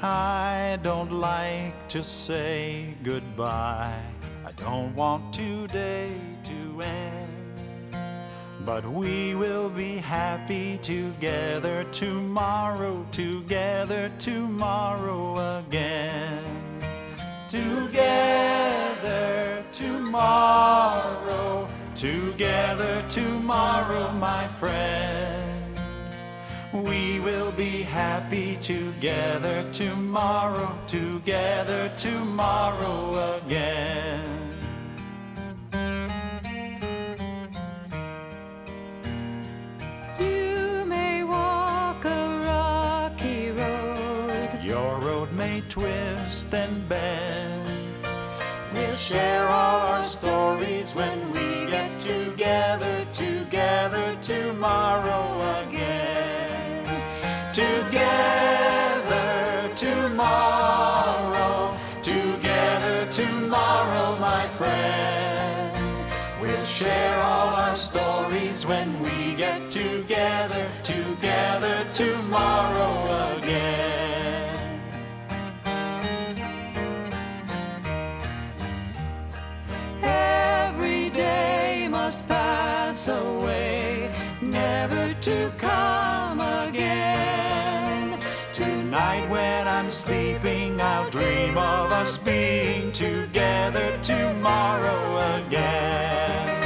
I don't like to say goodbye. I don't want today to end, but we will be happy together tomorrow, together tomorrow again. Together tomorrow, together tomorrow, my friend. We will be happy together tomorrow, together tomorrow again. You may walk a rocky road. Your road may twist and bend. We'll share all our stories when we get together, together tomorrow again. Together tomorrow, together tomorrow, my friend. We'll share all our stories when we get together, together tomorrow again. Every day must pass away, never to come again. Tonight when I'm sleeping, I'll dream of us being together tomorrow again.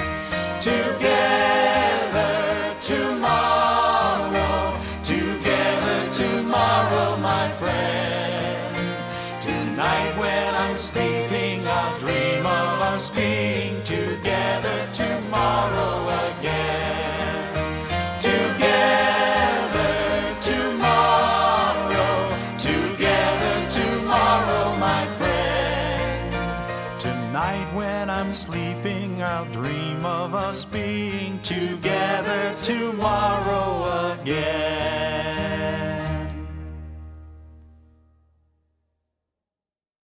Together tomorrow, together tomorrow, my friend. Tonight when I'm sleeping, I'll dream of us being together tomorrow again. Together tomorrow, together tomorrow, my friend. Tonight when I'm sleeping, I'll dream of us being together tomorrow again.